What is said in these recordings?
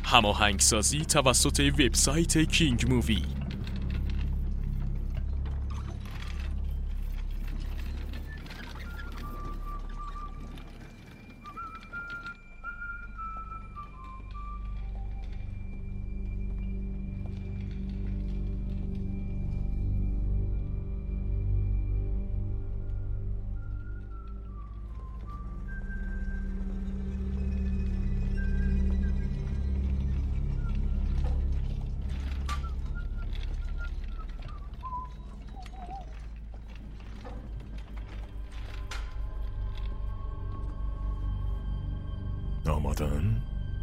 هماهنگسازی توسط وبسایت کینگ مووی. آمادن؟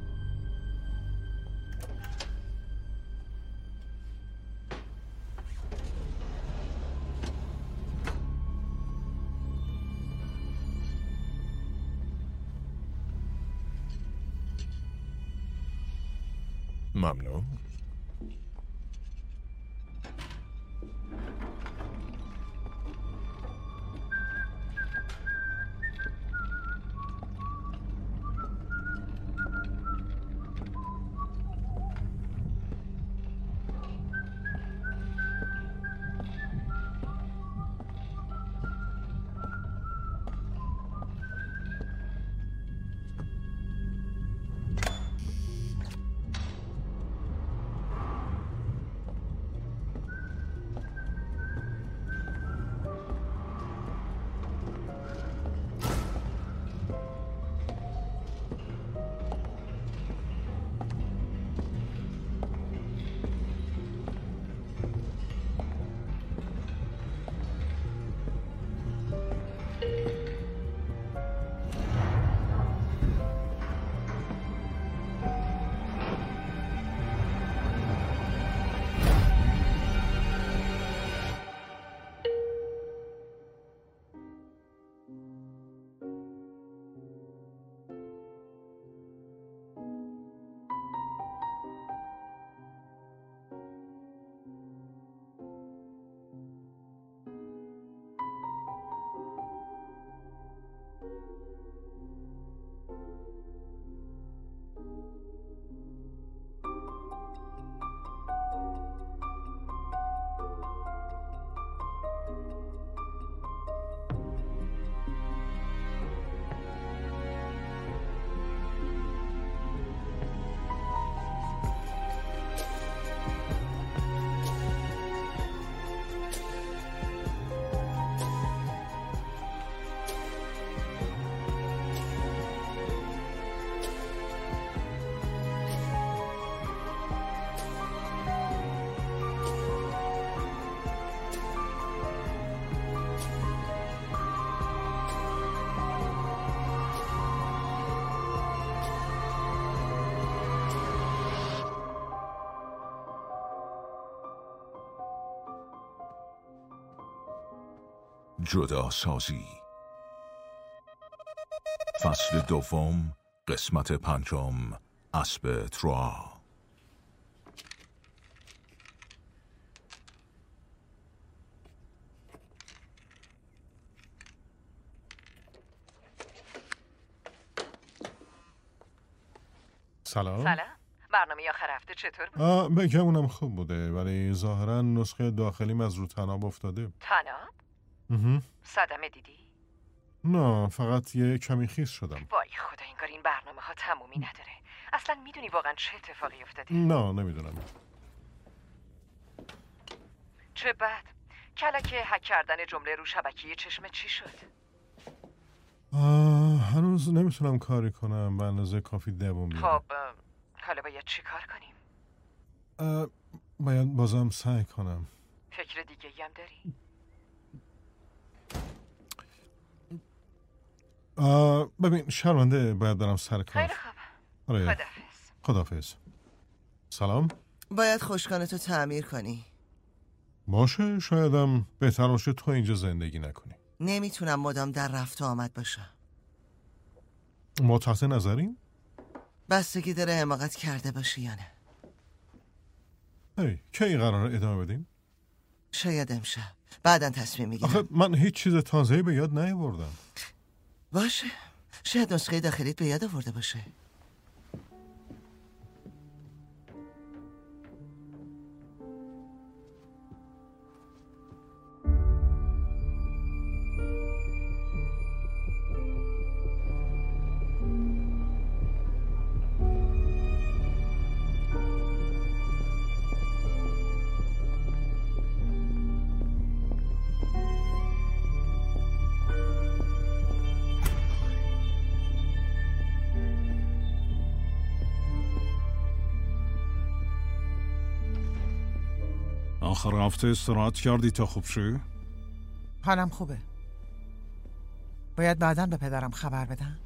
ممنون. جدا سازی فصل دوم قسمت پنجم اسب تروا. سلام. برنامه آخر هفته چطور بود؟ بگم اونم خوب بوده ولی ظاهرا نسخه داخلیم از رو تناب افتاده. تناب؟ صدمه دیدی؟ نه فقط یه کمی خیس شدم. وای خدا انگار این برنامه ها تمومی نداره. اصلا میدونی واقعا چه اتفاقی افتاده؟ نه نمیدونم. چه بد. کلک هک کردن جمله رو شبکیه چشم چی شد؟ هنوز نمیتونم کاری کنم به اندازه کافی دووم بیارم. خب حالا باید چی کار کنیم؟ باید بازم سعی کنم. فکر دیگه هم داری؟ ببین شرمنده باید برم سر کار. خیلی خوب. آره. خداحافظ. سلام. باید خشکانتو تعمیر کنی. باشه شایدم بهتر باشه تو اینجا زندگی نکنی. نمیتونم مدام در رفت و آمد باشم. ما تحت نظریم؟ بستگی داره حماقت کرده باشی یا نه. کی قراره ادامه بدیم؟ شاید امشب. بعداً تصمیم میگیرم. آخه من هیچ چیز تازه‌ای به یاد نیاوردم. باشه. شاید نسخه داخلیت به یاد آورده باشه. آخر هفته استراحت کردی تا خوب شی؟ حالم خوبه. باید بعداً به پدرم خبر بدم.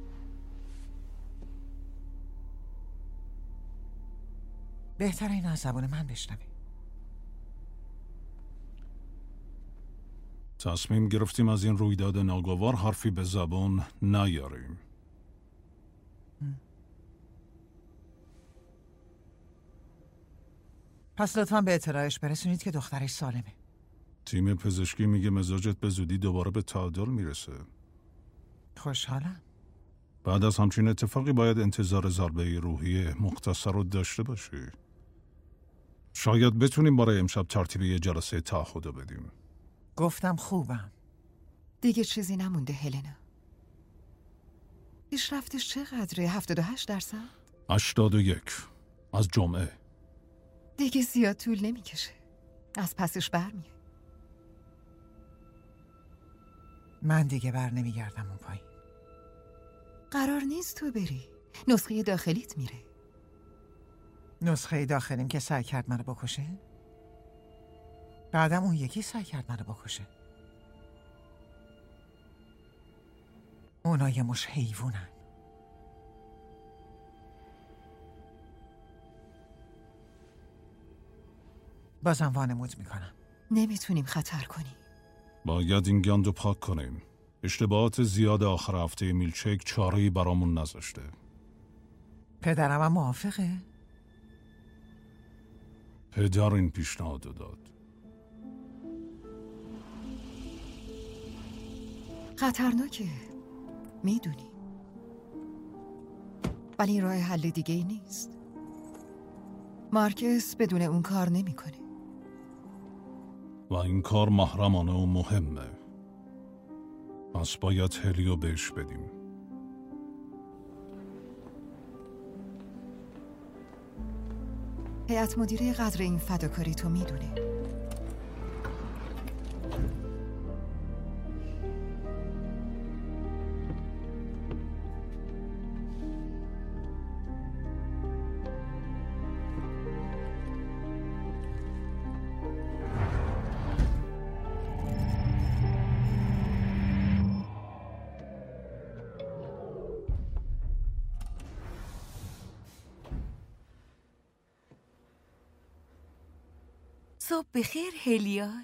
بهتره این از زبان من بشنوی. تصمیم گرفتیم از این رویداد ناگوار حرفی به زبان نیاریم. پس لطفاً به اطلاعش برسونید که دخترش سالمه. تیم پزشکی میگه مزاجت به زودی دوباره به تعادل میرسه. خوشحالم. بعد از همچین اتفاقی باید انتظار ضربه روحی مختصر رو داشته باشی. شاید بتونیم برای امشب ترتیب یه جلسه تعهد بدیم. گفتم خوبم. دیگه چیزی نمونده هلنا. پیشرفتش چقدره؟ 78%؟ 81 از جمعه. دیگه زیاد طول نمیکشه. از پسش برمیه. من دیگه بر نمیگردم اون پایین. قرار نیست تو بری. نسخه داخلیت میره. نسخه داخلیم که سعی کرد منو بکشه؟ بعدم اون یکی سعی کرد منو بکشه. اونا یه مش حیوونن. بازم وانمود میکنم. نمیتونیم خطر کنیم. باید این گندو پاک کنیم. اشتباهات زیاد آخر هفته میلچک چاره‌ای برامون نذاشته. پدرم هم موافقه؟ پدر این پیشنهاد داد. خطرناکه. میدونی. ولی راه حل دیگه ای نیست. مارکس بدون اون کار نمیکنه. و این کار محرمانه و مهمه. پس باید هلیو بهش بدیم. هیئت مدیره قدر این فداکاری تو میدونه. صبح بخیر هلیار.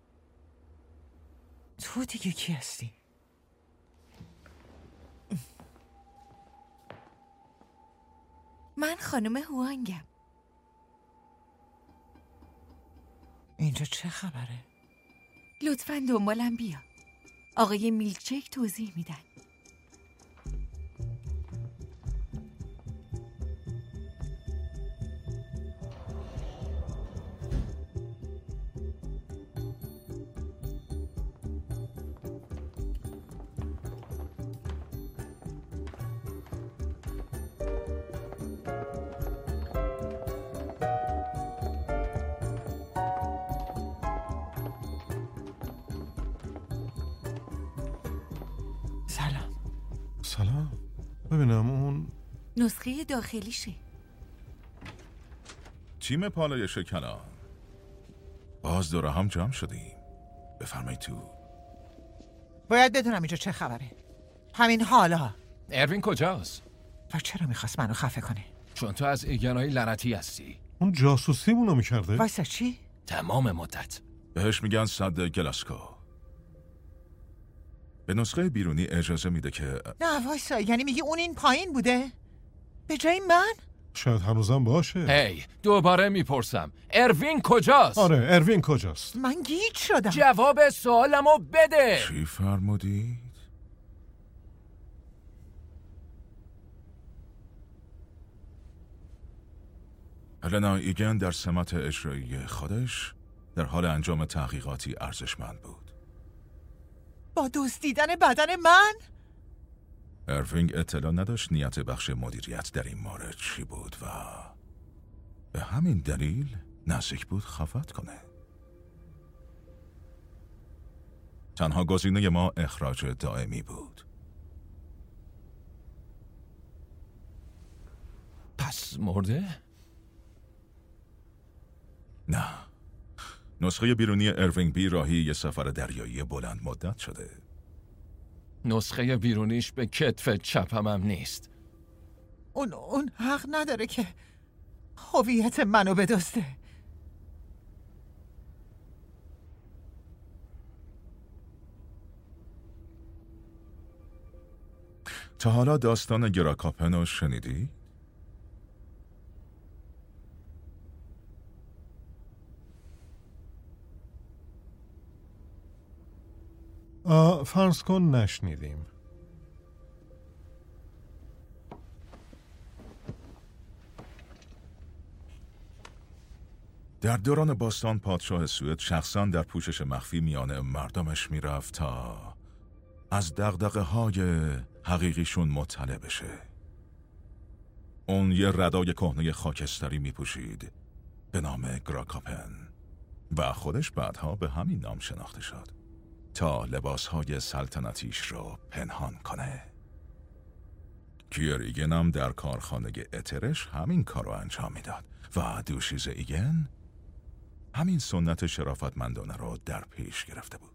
تو دیگه کی هستی؟ من خانم هوانگم. اینجا چه خبره؟ لطفاً دنبالم بیا. آقای میلچک توضیح میدن. سلام. ببینم اون نسخه داخلیشه. تیم پالایش کلان، باز دور هم جمع شدیم. بفرمایید تو. باید بدونم اینجا چه خبره. همین حالا. اروین کجاست؟ و چرا میخواست منو خفه کنه؟ چون تو از ایگانای لعنتی هستی. اون جاسوسیمونو میکرده؟ وایسا چی؟ تمام مدت. بهش میگن صد گلاسکو. به نسخه بیرونی اجازه میده که نه وایسا، یعنی میگی اون این پایین بوده؟ به جای من؟ شاید هنوزم باشه. هی دوباره میپرسم اروین کجاست؟ آره اروین کجاست؟ من گیج شدم. جواب سوالمو بده. چی فرمودید؟ هلنا ایگن در سمت اجرایی خودش در حال انجام تحقیقاتی ارزشمند بود. با دزدیدن بدن من؟ اروینگ اطلاع نداشت نیت بخش مدیریت در این مورد چی بود و به همین دلیل نزدیک بود خفت کنه. تنها گزینه ما اخراج دائمی بود. پس مرده؟ نه، نسخه بیرونی اروینگ بی راهی یه سفر دریایی بلند مدت شده. نسخه بیرونیش به کتف چپم هم نیست. اون حق نداره که هویت منو بدزده. تا حالا داستان گراکاپن رو شنیدی؟ فرض کن نشنیدیم. در دوران باستان پادشاه سوئد شخصاً در پوشش مخفی میان مردمش میرفت تا از دغدغه‌های حقیقیشون مطلع بشه. اون یه ردای کهنه خاکستری میپوشید به نام گراکاپن و خودش بعدها به همین نام شناخته شد تا لباسهای سلطنتیش رو پنهان کنه. کیر ایگن هم در کارخانه اترش همین کار رو انجام میداد و دوشیز ایگن همین سنت شرافتمندانه رو در پیش گرفته بود.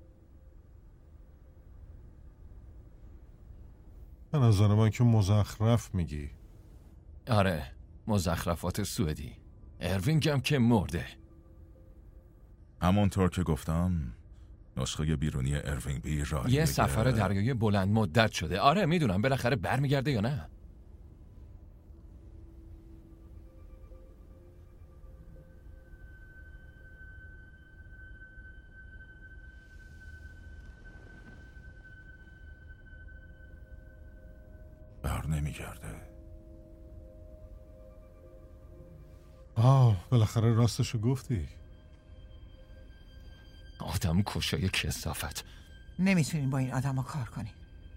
به نظر من که مزخرف میگی. آره، مزخرفات سوئدی. اروینگ هم که مرده. همونطور که گفتم نسخه بیرونی اروینگ بی راهی یه سفر دریایی بلند مدت شده. آره میدونم، بالاخره برمیگرده یا نه؟ نمیگرده. بالاخره راستشو گفتی. آدم کشای کثافت. نمیتونیم با این آدم ها کار کنیم.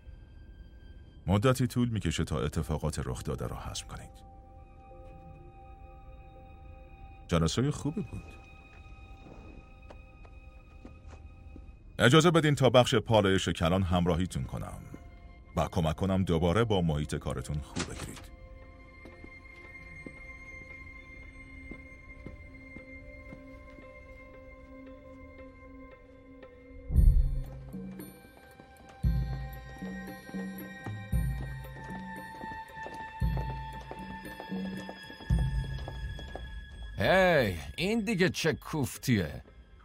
مدتی طول میکشه تا اتفاقات رخ داده را هضم کنید. جلسه خوبی بود. اجازه بدین تا بخش پالایش کلان همراهیتون کنم و کمک کنم دوباره با محیط کارتون خوب بگیرید. هی، این دیگه چه کوفتیه؟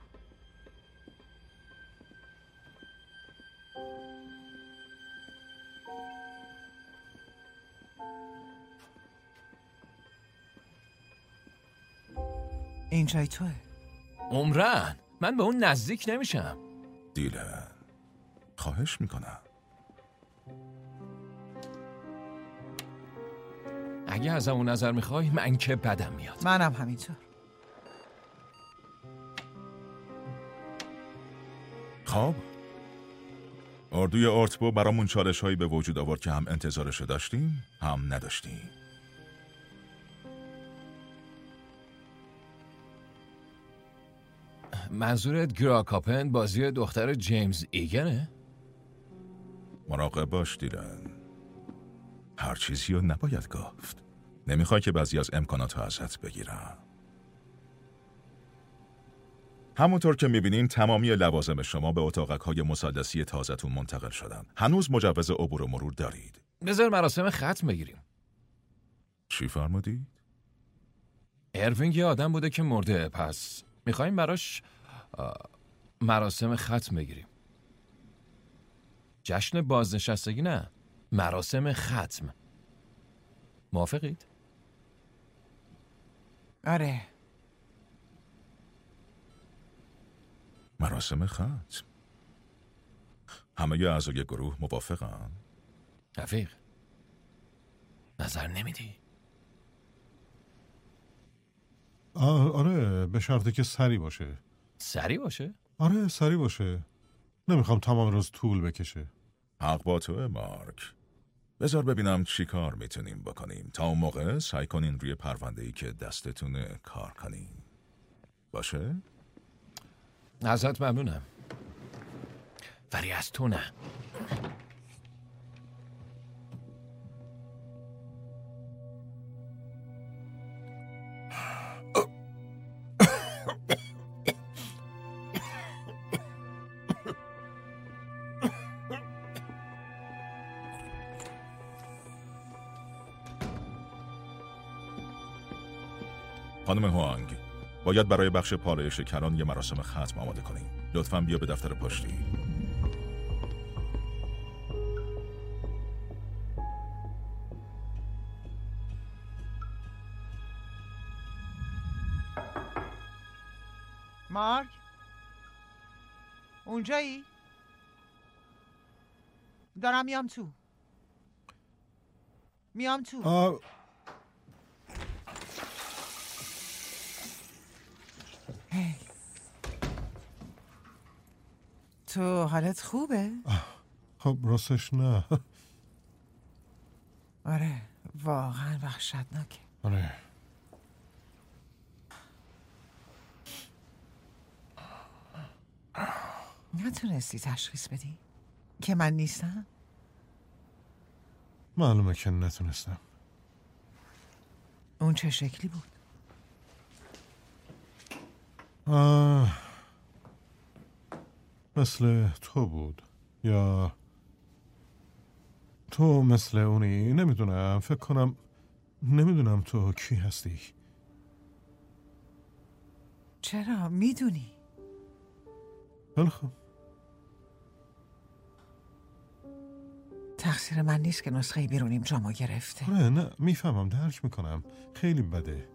این جای توه. عمران، من به اون نزدیک نمیشم. دیلن، خواهش میکنم. اگه از اون نظر میخوای من که بدم میاد. منم همینطور. خب اردوی ارتبو برامون چالش هایی به وجود آورد که هم انتظارشو داشتیم هم نداشتیم. منظورت گراکاپن بازی دختر جیمز ایگنه؟ مراقب باش دیلن، هر چیزی رو نباید گفت. نمیخوای که بعضی از امکانات رو ازت بگیرم. همونطور که میبینین تمامی لوازم شما به اتاقک‌های مثلثی تازه‌تون منتقل شدن. هنوز مجوز عبور و مرور دارید. بذار مراسم ختم بگیریم. چی فرمودید؟ اروینگ یه آدم بوده که مرده، پس میخوایم براش مراسم ختم بگیریم. جشن بازنشستگی نه، مراسم ختم. موافقید؟ آره. مراسم ختم. همه اعضای گروه موافقن؟ رفیق، نظر نمیدی؟ آره، به شرطی که سری باشه. سری باشه؟ آره سری باشه. نمیخوام تمام روز طول بکشه. حق با توه مارک. بذار ببینم چی کار میتونیم بکنیم. تا اون موقع سعی کنین روی پرونده‌ای که دستتونه کار کنین. باشه؟ ازت ممنونم، ولی از تو نه. خانم هوانگ، باید برای بخش پالایش کلان یه مراسم ختم آماده کنیم. لطفاً بیا به دفتر پشتی. مارک؟ اونجایی؟ دارم میام تو. هی. تو حالت خوبه؟ خب راستش نه. آره واقعا وحشتناکه. آره. نتونستی تشخیص بدی که من نیستم؟ معلومه که نتونستم. اون چه شکلی بود؟ مثل تو بود یا تو مثل اونی؟ نمیدونم. فکر کنم نمیدونم تو کی هستی. چرا؟ میدونی؟ خیلی خوب. تقصیر من نیست که نسخه بیرونیم جامو گرفته. نه میفهمم، درک میکنم. خیلی بده.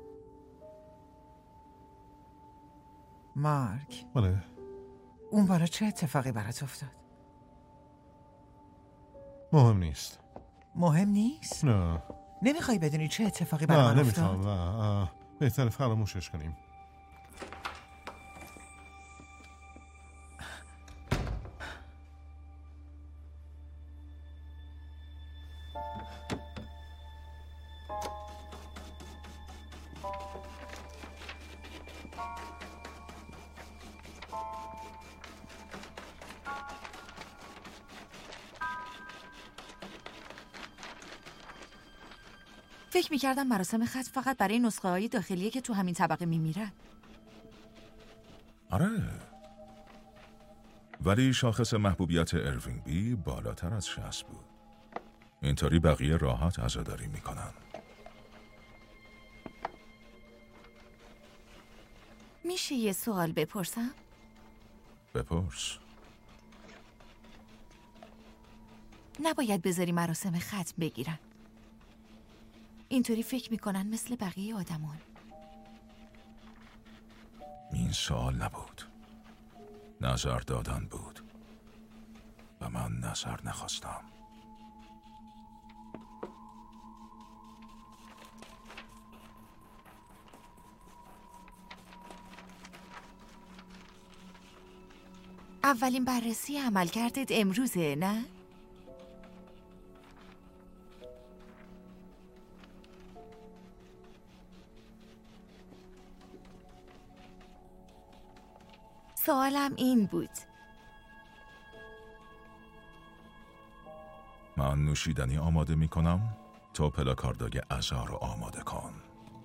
مارک. بله. اون بارا چه اتفاقی برات افتاد؟ مهم نیست. مهم نیست؟ نه. نمیخوای بدونی چه اتفاقی برات افتاد؟ نه نمیخوام. بهتره فراموشش کنیم. فکر میکردم مراسم ختم فقط برای نسخه های داخلیه که تو همین طبقه میمیرن. آره، ولی شاخص محبوبیت اروینگ بی بالاتر از 60 بود. اینطوری بقیه راحت عزاداری میکنن. میشه یه سوال بپرسم؟ بپرس. نباید بذاری مراسم ختم بگیرن. اینطوری فکر میکنن مثل بقیه آدمان. این سوال نبود، نظر دادن بود و من نظر نخواستم. اولین بررسی عملکردت امروزه، نه؟ سوالم این بود. من نوشیدنی آماده می کنم، تو پلاکاردای عزا رو آماده کن.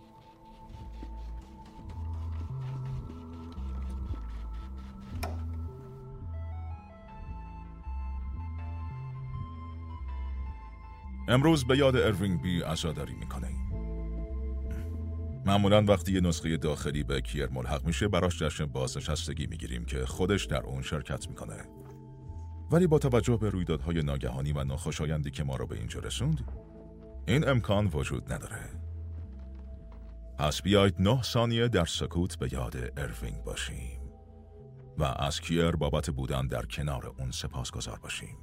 امروز به یاد اروینگ بی عزاداری میکنیم. معمولاً وقتی یه نسخه داخلی به کیر ملحق میشه براش جشن بازنشستگی میگیریم که خودش در اون شرکت میکنه. ولی با توجه به رویدادهای ناگهانی و ناخوشایندی که ما رو به اینجا رسوند، این امکان وجود نداره. پس بیایید 9 ثانیه در سکوت به یاد اروینگ باشیم و از کیر بابت بودن در کنار اون سپاسگزار باشیم.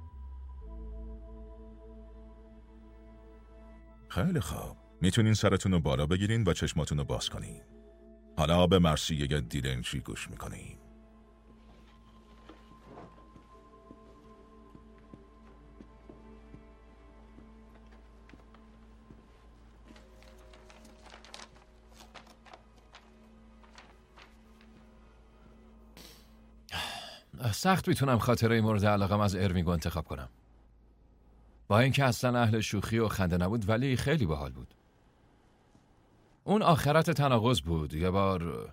خیلی خوب. میتونین سرتون رو بالا بگیرین و چشماتون رو باز کنین. حالا به مرثیه دیلنجی گوش میکنین. سخت میتونم خاطره مورد علاقم از اروینگ انتخاب کنم. با اینکه اصلا اهل شوخی و خنده نبود ولی خیلی باحال بود. اون آخرت تناقض بود. یه بار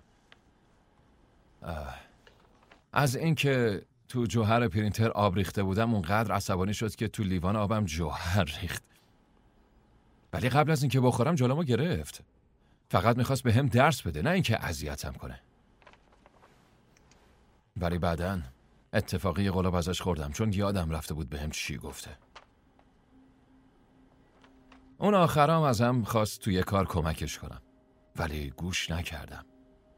از اینکه تو جوهر پرینتر آب ریخته بودم اونقدر عصبانی شد که تو لیوان آبم جوهر ریخت. ولی قبل از اینکه بخورم جلومو گرفت. فقط میخواست به هم درس بده، نه اینکه اذیتم کنه. ولی بعداً اتفاقی قلاب ازش خوردم چون یادم رفته بود به هم چی گفته. اون آخرام ازم خواست توی کار کمکش کنم ولی گوش نکردم.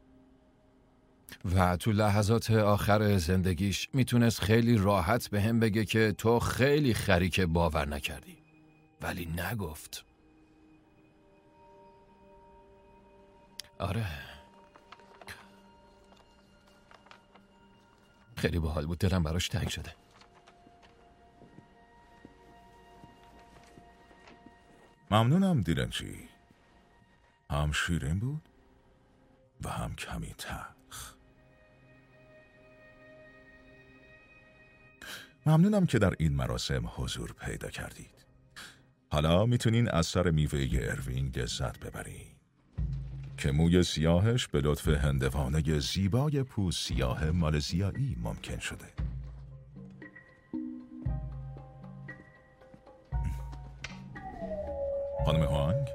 و تو لحظات آخر زندگیش میتونست خیلی راحت به هم بگه که تو خیلی خری که باور نکردی، ولی نگفت. آره، خیلی باحال بود. دلم براش تنگ شده. ممنونم دیلنجی. هم شیرین بود و هم کمی تلخ. ممنونم که در این مراسم حضور پیدا کردید. حالا میتونین از سر میوه اروین لذت ببرین که موی سیاهش به لطف هندوانه زیبای پوست سیاه مالزیایی ممکن شده. خانم هوانگ،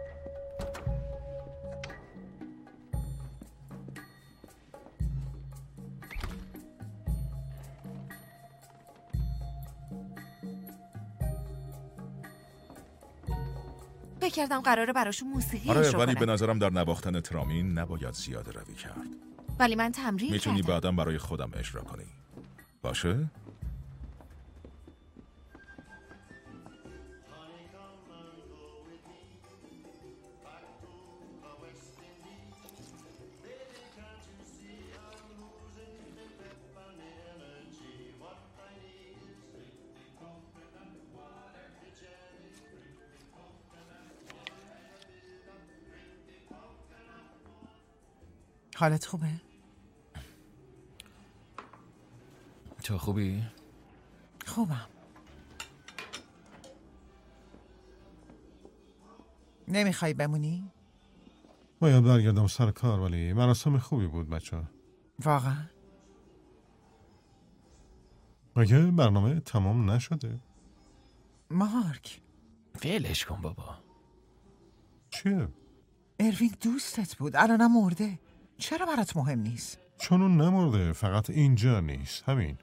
فکر کردم قراره براشون موسیقی آره، اجرا ولی کنم. به نظرم در نواختن ترامین نباید زیاده روی کرد. ولی من تمرین میتونی کردم. بعدم برای خودم اجرا کنی. باشه؟ حالت خوبه؟ تو خوبی؟ خوبم. نمیخوای بمونی؟ باید برگردم سر کار، ولی مراسم خوبی بود بچه. واقعا؟ مگه برنامه تمام نشده؟ مارک، ولش کن بابا. چیه؟ اروین دوستت بود، الانم مرده. چرا برات مهم نیست؟ چون اون نمرده، فقط اینجا نیست، همین.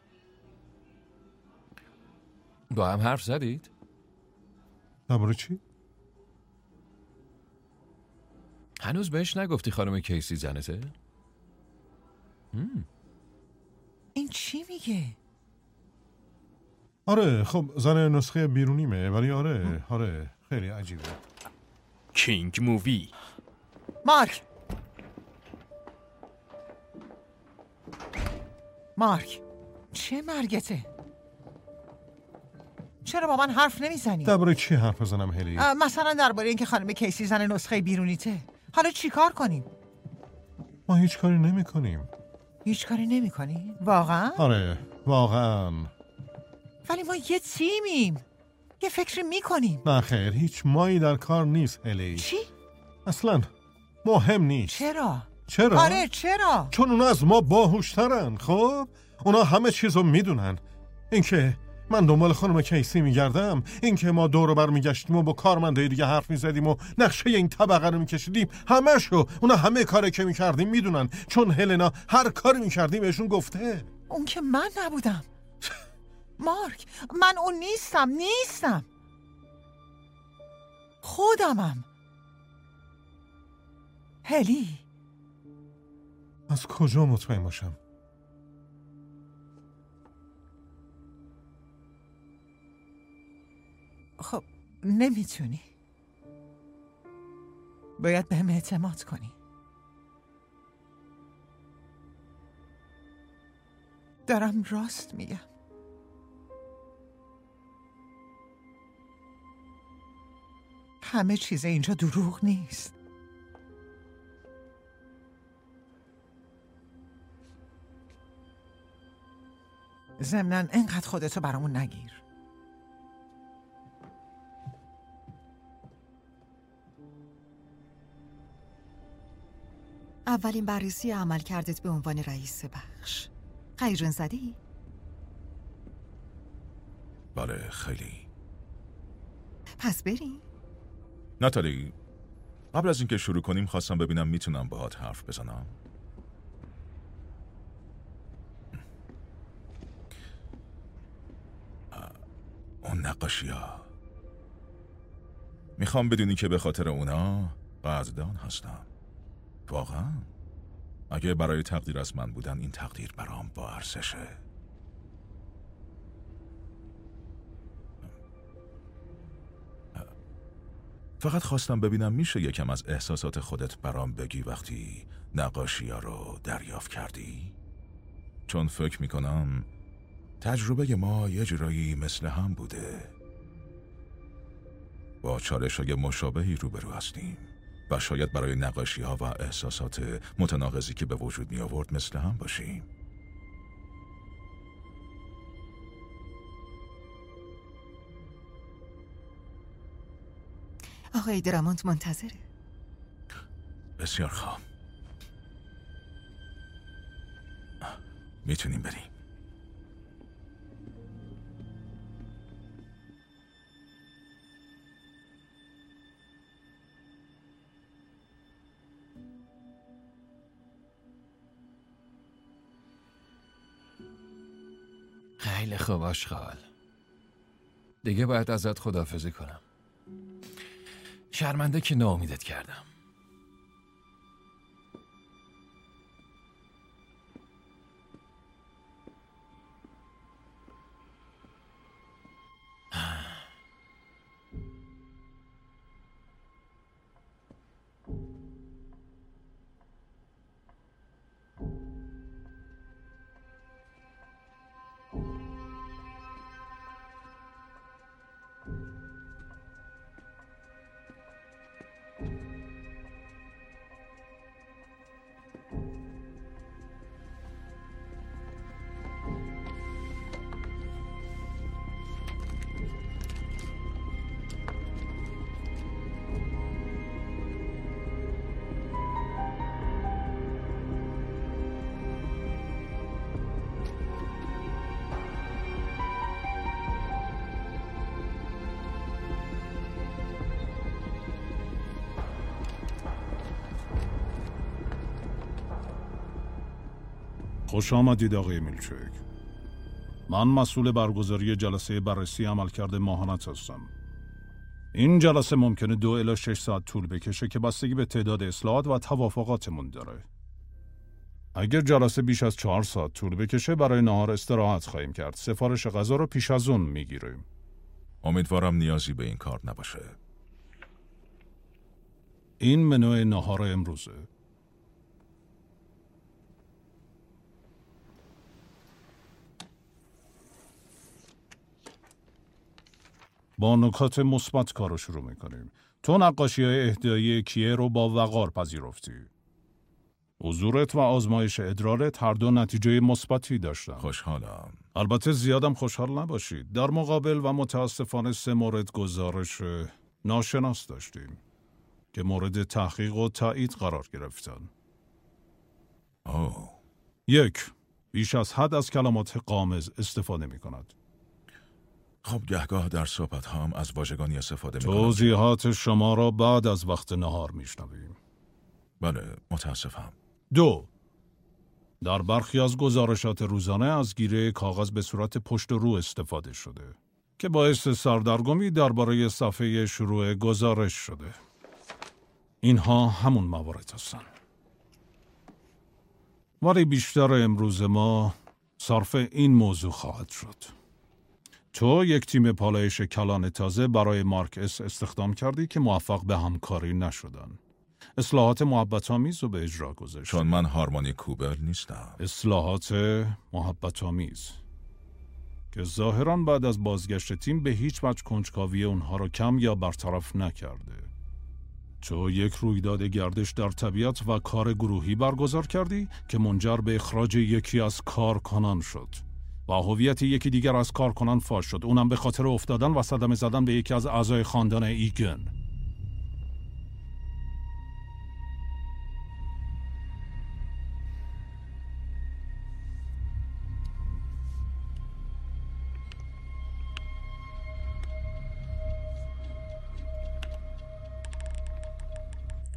با هم حرف زدید؟ درباره چی؟ هنوز بهش نگفتی خانم کیسی زنته؟ این چی میگه؟ آره، خب زن نسخه بیرونیمه، ولی آره خیلی عجیبه. کینگ مووی. مارک، چه مرگته؟ چرا با من حرف نمیزنی؟ درباره چی حرف بزنم هلی؟ مثلا درباره اینکه خانم کیسی زن نسخه بیرونیته. حالا چی کار کنیم؟ ما هیچ کاری نمی کنیم. هیچ کاری نمی کنی؟ واقعا؟ آره، واقعا. ولی ما یه تیمیم. یه فکری میکنیم. نه خیر، هیچ مایی در کار نیست هلی. چی؟ اصلا مهم نیست. چرا؟ آره چرا؟ چون اونا از ما باهوشترن. خب اونا همه چیزو میدونن. اینکه من دنبال خانم کیسی میگردم، اینکه ما دور بر میگشتیم و با کارمندای دیگه حرف میزدیم و نقشه این طبقه رو میکشیدیم، همشو اونا همه کاری که میکردیم میدونن، چون هلنا هر کاری میکردیم بهشون گفته. اون که من نبودم. مارک، من اون نیستم. خودمم. هلی، از کجا مطمئن باشم؟ خب نمیتونی. باید بهم اعتماد کنی. دارم راست میگم. همه چیز اینجا دروغ نیست. ضمناً اینقدر خودتو برامون نگیر. اولین بررسی عمل کردت به عنوان رئیس بخش. هیجان زدی؟ بله خیلی. پس بریم؟ ناتالی، قبل از اینکه شروع کنیم خواستم ببینم میتونم باهات حرف بزنم. اون نقاشی‌ها، میخوام بدونی که به خاطر اونا قدردان هستم. واقعا اگه برای تقدیر از من بودن، این تقدیر برام با ارزشه. فقط خواستم ببینم میشه یکم از احساسات خودت برام بگی وقتی نقاشی‌ها رو دریافت کردی؟ چون فکر میکنم تجربه ما یه جورایی مثل هم بوده. با چالش‌های مشابهی روبرو هستیم و شاید برای نقاشی‌ها و احساسات متناقضی که به وجود می آورد مثل هم باشیم. آقای درامونت منتظره. بسیار خوب. میتونیم بریم. خیلی خوب آشغال. دیگه باید ازت خداحافظی کنم. شرمنده که ناامیدت کردم. خوش آمدید آقای میلچک. من مسئول برگزاری جلسه بررسی عملکرد ماهانت هستم. این جلسه ممکنه 2 الی 6 ساعت طول بکشه که بستگی به تعداد اصلاحات و توافقاتمون داره. اگر جلسه بیش از 4 ساعت طول بکشه برای نهار استراحت خواهیم کرد. سفارش غذا رو پیش از اون میگیریم. امیدوارم نیازی به این کار نباشه. این منوی نهار امروزه. با نکات مثبت کارو شروع میکنیم. تو نقاشی‌های اهدایی کیه رو با وقار پذیرفتی. حضورت و آزمایش ادرارت هر دو نتیجه مثبتی داشتن. خوشحالم. البته زیادم خوشحال نباشید. در مقابل و متاسفانه 3 مورد گزارش ناشناس داشتیم که مورد تحقیق و تایید قرار گرفتن. 1. بیش از حد از کلمات غامض استفاده میکند. خب گهگاه در صحبت هم از واژگانی استفاده میکنم. توضیحات شما را بعد از وقت نهار میشنویم. بله، متاسفم. 2. در برخی از گزارشات روزانه از گیره کاغذ به صورت پشت و رو استفاده شده که باعث سردرگمی درباره صفحه شروع گزارش شده. اینها همون موارد هستن. ولی بیشتر امروز ما صرف این موضوع خواهد شد. تو یک تیم پالایش کلان تازه برای مارک اس استخدام کردی که موفق به همکاری نشدن. اصلاحات محبت‌آمیز رو به اجرا گذاشتی. چون من هارمونی کوبر نیستم. اصلاحات محبت‌آمیز که ظاهراً بعد از بازگشت تیم به هیچ وجه کنجکاوی اونها رو کم یا برطرف نکرده. تو یک رویداد گردش در طبیعت و کار گروهی برگزار کردی که منجر به اخراج یکی از کارکنان شد و هویت یکی دیگر از کارکنان فاش شد، اونم به خاطر افتادن و صدمه زدن به یکی از اعضای خاندان ایگن.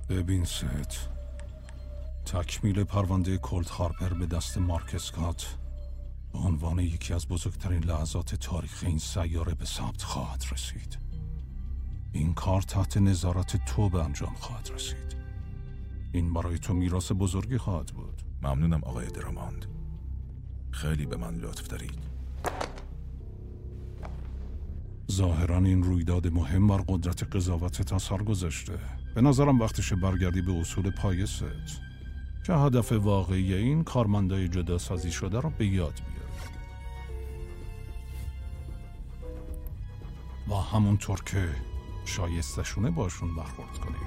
ببین ست، تکمیل پرونده کولت هارپر به دست مارک اسکات به عنوان یکی از بزرگترین لحظات تاریخ این سیاره به ثبت خواهد رسید. این کار تحت نظارت تو به انجام خواهد رسید. این برای تو میراث بزرگی خواهد بود. ممنونم آقای دراماند، خیلی به من لطف دارید. ظاهرا این رویداد مهم بر قدرت قضاوت اثر گذاشته. به نظرم وقتشه برگردی به اصول پایه ست که هدف واقعی این کارمندای جدا سازی شده رو به یاد بیاری و همونطور که شایستشونه باشون برخورد کنی.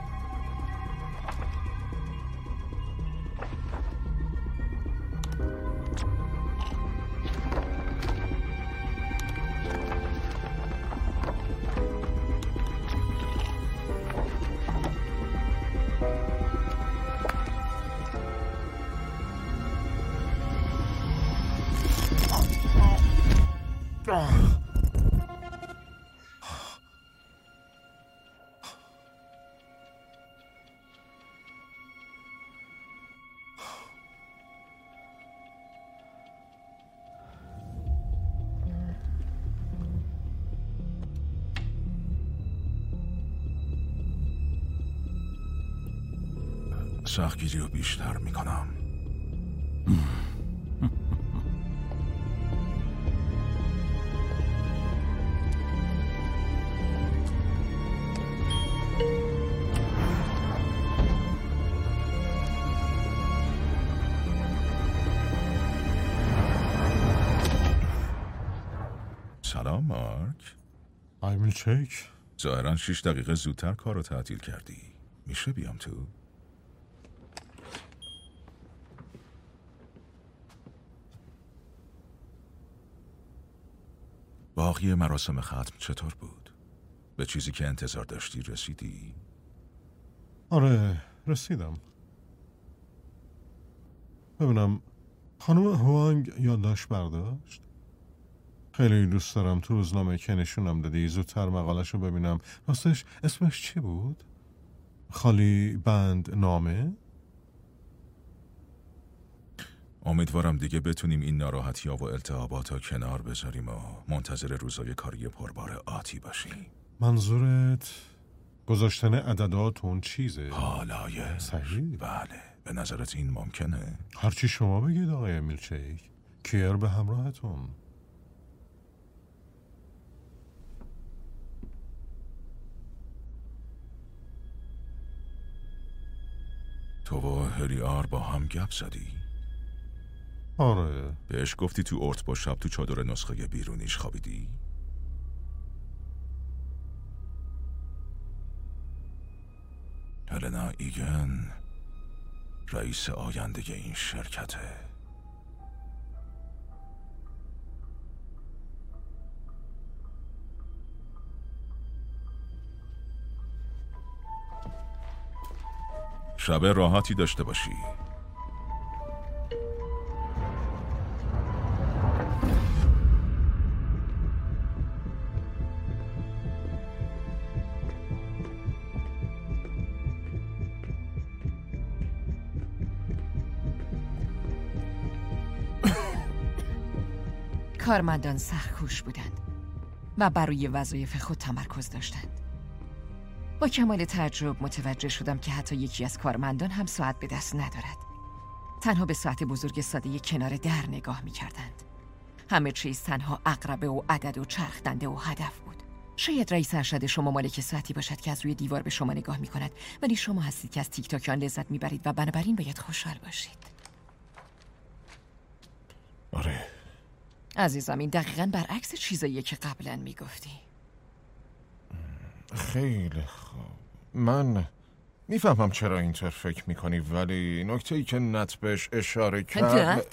سختگیری رو بیشتر میکنم. سلام مارک. میلچیک، ظاهراً 6 دقیقه زودتر کار رو تعطیل کردی. میشه بیام تو؟ باقی مراسم ختم چطور بود؟ به چیزی که انتظار داشتی رسیدی؟ آره رسیدم. ببینم خانم هوانگ یادداشت برداشت؟ خیلی دوست دارم تو روزنامه که نشونم دادی زودتر مقالش رو ببینم. راستش اسمش چی بود؟ خالی بند نامه؟ امیدوارم دیگه بتونیم این ناراحتی‌ها و التهابات ها کنار بذاریم و منتظر روزای کاری پربار آتی باشیم. منظورت گذاشتن عددات اون چیزه؟ حالایه صحیح؟ بله. به نظرت این ممکنه؟ هرچی شما بگید آقای میلچیک. کیر به همراهتون. تو و هری آر با هم گپ زدی؟ آره. بهش گفتی تو ارت با شب تو چادر نسخه بیرونیش خوابیدی؟ هلنا ایگن رئیس آینده این شرکته. شب راحتی داشته باشی. کارمندان سخت‌کوش بودند و بر روی وظایف خود تمرکز داشتند. با کمال تعجب متوجه شدم که حتی یکی از کارمندان هم ساعت به دست ندارد. تنها به ساعت بزرگ ساده کنار در نگاه می کردند. همه چیز تنها عقربه و عدد و چرخ دنده و هدف بود. شاید رئیس ارشد شما مالک ساعتی باشد که از روی دیوار به شما نگاه می کند، ولی شما هستید که از تیک تاک آن لذت می برید و بنابراین باید خوشحال باشید. آره عزیزم، این دقیقاً برعکس چیزاییه که قبلاً می گفتی. خیلی خوب. من میفهمم چرا اینطور فکر میکنی، ولی نکته‌ای که نت بهش اشاره کرد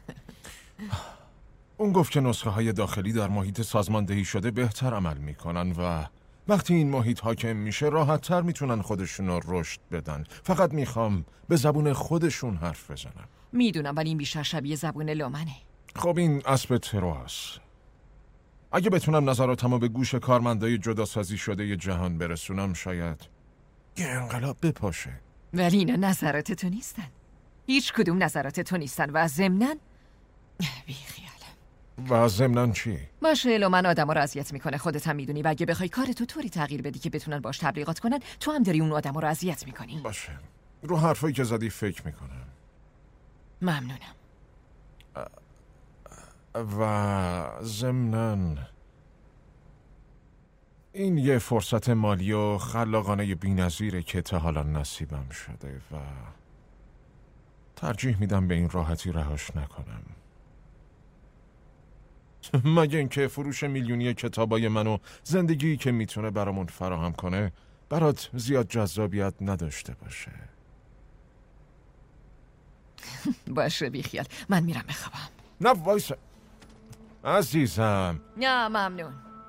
اون گفت که نسخه های داخلی در محیط سازماندهی شده بهتر عمل میکنن و وقتی این محیط حاکم میشه راحت تر میتونن خودشون رو رشد بدن. فقط میخوام به زبون خودشون حرف بزنم. میدونم، ولی این بیشتر شبیه زبون لومنه. خب این اسب تروس. اگه بتونم نظراتمو به گوش کارمندای جداسازی شده ی جهان برسونم، شاید یه انقلاب بپاشه. ولی اینا نظرات تو نیستن. هیچ کدوم نظرات تو نیستن و ضمناً و ضمناً چی؟ باشه الو من آدم رو اذیت میکنه، خودت هم میدونی و اگه بخوای کارتو طوری تغییر بدی که بتونن باش تبلیغات کنن، تو هم داری اون آدم رو اذیت میکنی. باشه، رو حرفایی که زدی فکر میکنم. ممنونم. و ضمناً این یه فرصت مالی و خلاقانه بی‌نظیره که تا حالا نصیبم شده و ترجیح میدم به این راحتی رهاش نکنم. مگه اینکه فروش میلیونی کتابای من و زندگی که میتونه برامون فراهم کنه برات زیاد جذابیت نداشته باشه. باشه بیخیال، من میرم بخوابم. نه وایسا عزیزم. نه ممنون.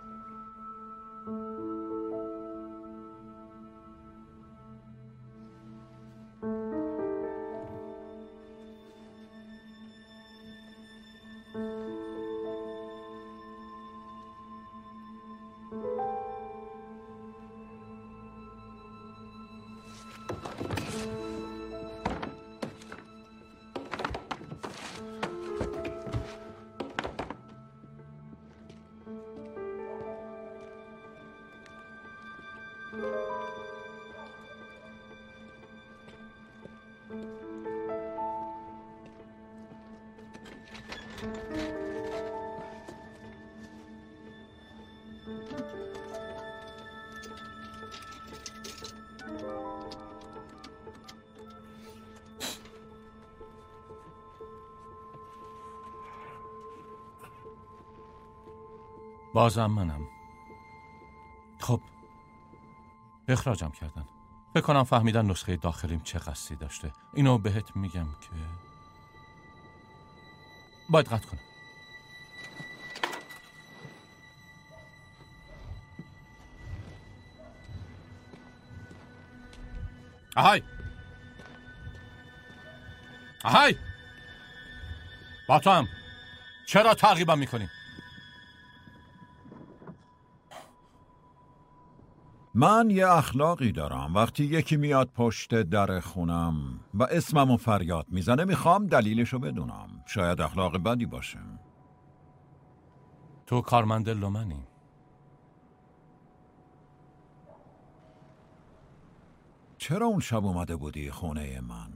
بازم منم. خب اخراجم کردن. فکر کنم فهمیدن نسخه داخلیم چه قصدی داشته. اینو بهت میگم که باید قطع کنم. آهای آهای با تو هم چرا تعقیبم میکنی؟ من یه اخلاقی دارم. وقتی یکی میاد پشت در خونم و اسممو فریاد میزنه میخوام دلیلشو بدونم. شاید اخلاق بدی باشه. تو کارمند لومنی. چرا اون شب اومده بودی خونه من؟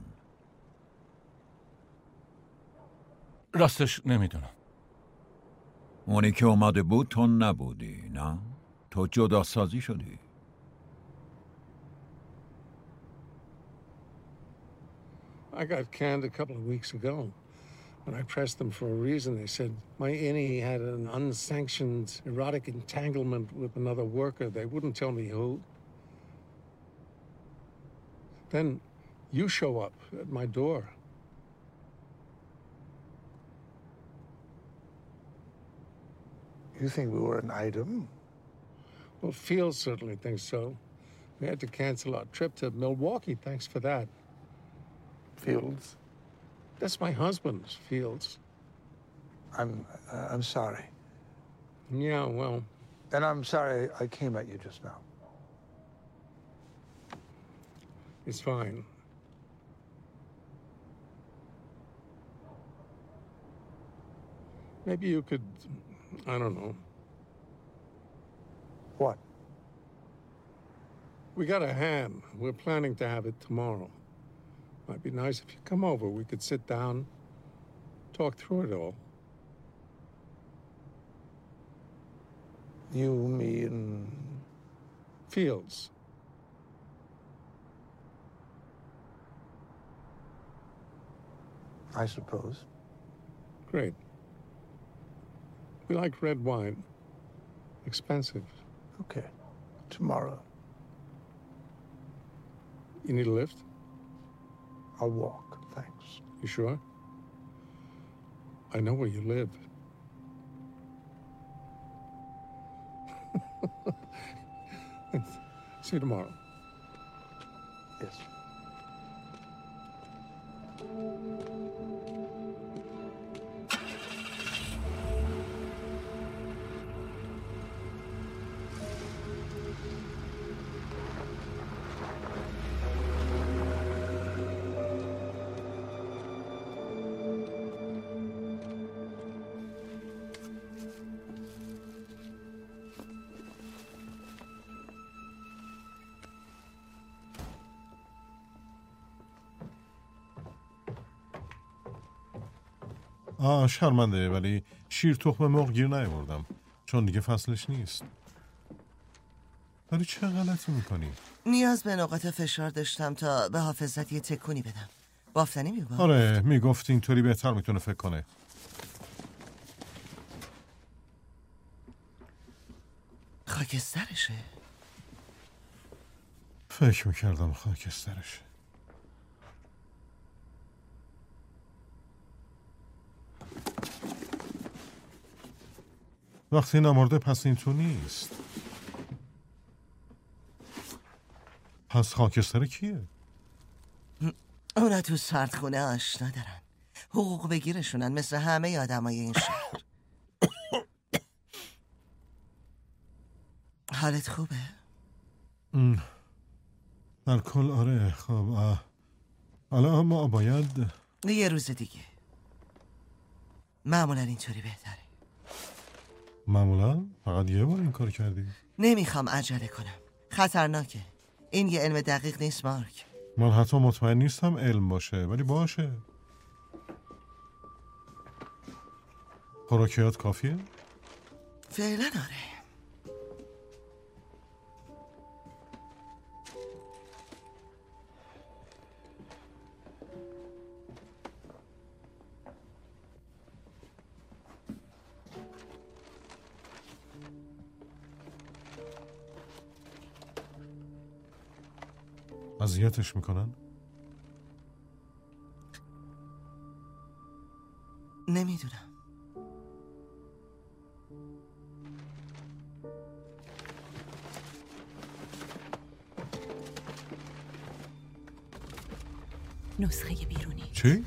راستش نمیدونم. اونی که اومده بود تو نبودی، نه؟ تو جدا سازی شدی. I got canned a couple of weeks ago. When I pressed them for a reason, they said my innie had an unsanctioned erotic entanglement with another worker. They wouldn't tell me who. Then you show up at my door. You think we were an item? Well, Fields certainly thinks so. We had to cancel our trip to Milwaukee. Thanks for that. Fields? That's my husband, Fields. I'm sorry. Yeah, well. And I'm sorry I came at you just now. It's fine. Maybe you could, I don't know. What? We got a ham. We're planning to have it tomorrow. Might be nice if you come over. We could sit down, talk through it all. You, me, and... Fields. I suppose. Great. We like red wine. Expensive. Okay. Tomorrow. You need a lift? I'll walk, thanks. You sure? I know where you live. See you tomorrow. Yes. شرمنده، ولی شیر تخم مرغ گیر نیاوردم چون دیگه فصلش نیست. داری چه غلطی میکنی؟ نیاز به نقاط فشار داشتم تا به حافظت یه تکونی بدم. بافتنی میگم؟ آره، میگفت اینطوری بهتر میتونه فکر کنه. خاکسترشه؟ فکر میکردم خاکسترشه. وقتی نمرده پس این تو نیست. پس خاکستر کیه؟ اونا تو سردخونه آشنا دارن، حقوق بگیرشونن مثل همه آدمای این شهر. حالت خوبه؟ در کل آره. خب حالا ما باید یه روز دیگه. معمولا اینطوری بهتره. معمولا؟ فقط یه بار این کار کردی؟ نمیخوام عجله کنم، خطرناکه. این یه علم دقیق نیست مارک. من حتی مطمئن نیستم علم باشه، ولی باشه. خوراکیات کافیه؟ فعلا آره. اذیتش میکنن؟ نمیدونم. نسخه بیرونی. چی؟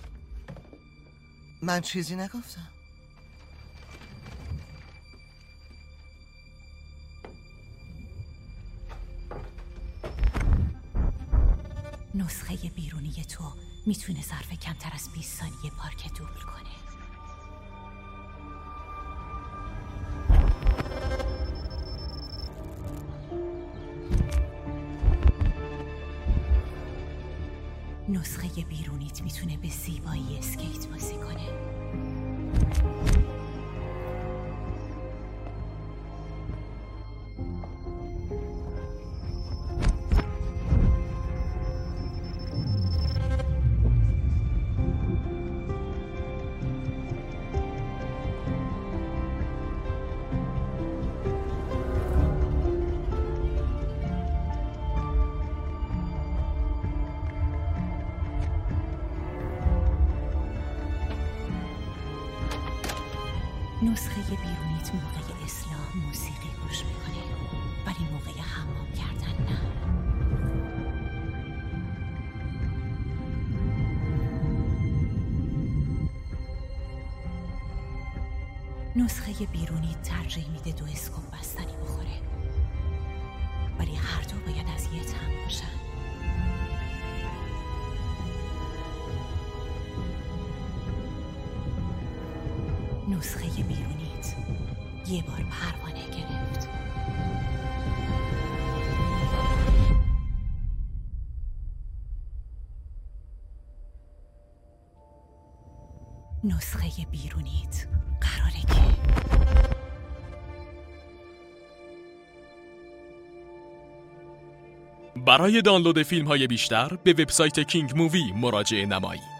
من چیزی نگفتم. نسخه بیرونی تو میتونه ظرف کمتر از 20 ثانیه پارک دوبل کنه. نسخه بیرونیت میتونه به زیبایی اسکیت بازی کنه. نسخه بیرونیت موقع اصلاح موسیقی گوش میکنه، ولی موقع حمام کردن نه. نسخه بیرونیت ترجیح میده 2 اسکوپ بستنی بخوره، ولی هر دو باید از یه طعم باشن. نسخه بیرونیت یه بار پروانه گرفت. نسخه بیرونیت قراره که برای دانلود فیلم های بیشتر به وبسایت کینگ مووی مراجعه نمایید.